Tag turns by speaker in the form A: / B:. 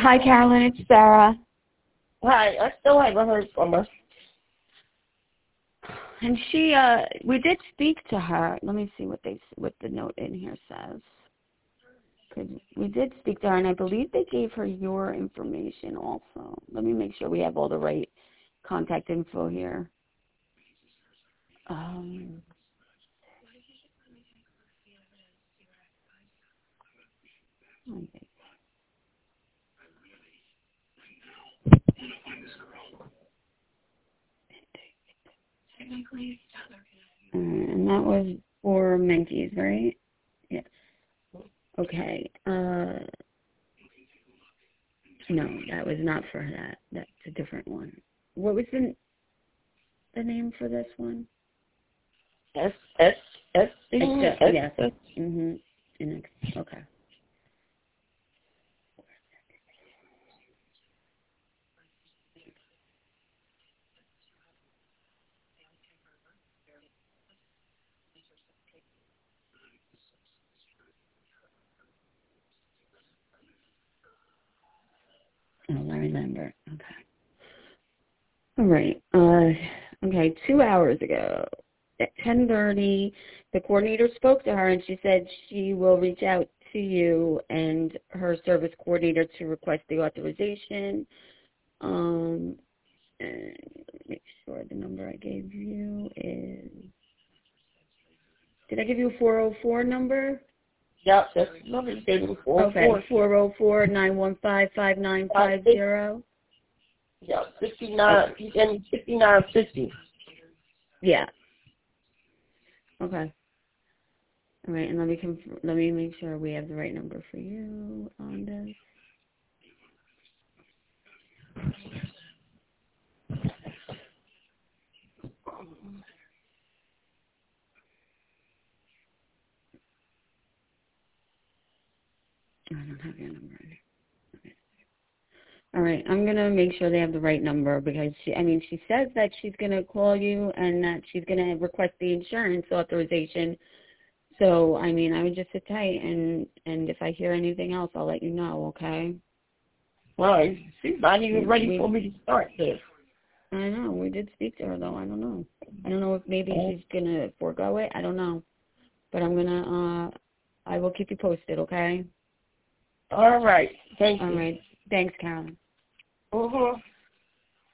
A: Hi, Carolyn. It's Sarah.
B: Hi. I still haven't heard from her.
A: And we did speak to her. Let me see what the note in here says. 'Cause we did speak to her, and I believe they gave her your information also. Let me make sure we have all the right contact info here. Okay. And that was for Menke's, right? Yes. Okay. No, that was not for that. That's a different one. What was the name for this one?
B: Yes.
A: Mhm. Okay. Oh, I remember. Okay. All right. Okay, 2 hours ago at 10:30, the coordinator spoke to her, and she said she will reach out to you and her service coordinator to request the authorization. And make sure the number I gave you is. Did I give you a 404 number?
B: Yep, that's the number you gave me. 404.
A: Okay, 404-915-5950.
B: Yeah, 59. You gave me 5950.
A: Yeah. Okay. All right, and let me make sure we have the right number for you on this. I don't have your number in here. Okay. All right, I'm going to make sure they have the right number because she says that she's going to call you and that she's going to request the insurance authorization. So, I would just sit tight and if I hear anything else, I'll let you know, okay?
B: Well, she's not even ready for me to start this.
A: I know. We did speak to her, though. I don't know. I don't know if maybe she's going to forego it. I don't know. But I will keep you posted, okay?
B: All right. Thank you.
A: All right. Thanks, Carolyn.
B: Uh-huh.